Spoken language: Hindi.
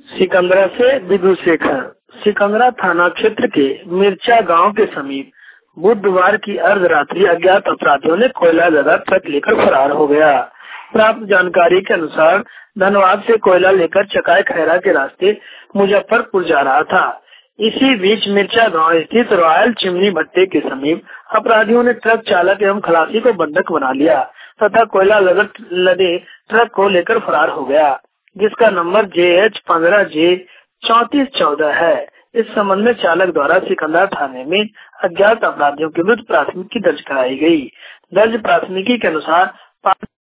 सिकंदरा से विदुर शेखर। सिकंदरा थाना क्षेत्र के मिर्चा गांव के समीप बुधवार की अर्धरात्रि अज्ञात अपराधियों ने कोयला लदा ट्रक लेकर फरार हो गया। प्राप्त जानकारी के अनुसार धनबाद से कोयला लेकर चकाई खैरा के रास्ते मुजफ्फरपुर जा रहा था। इसी बीच मिर्चा गांव स्थित रॉयल चिमनी भट्टे के समीप अपराधियों ने ट्रक चालक एवं खलासी को बंधक बना लिया तथा कोयला लदे ट्रक को लेकर फरार हो गया, जिसका नंबर JH15J3414 है। इस संबंध में चालक द्वारा सिकंदरा थाने में अज्ञात अपराधियों के विरुद्ध प्राथमिकी दर्ज कराई गई। दर्ज प्राथमिकी के अनुसार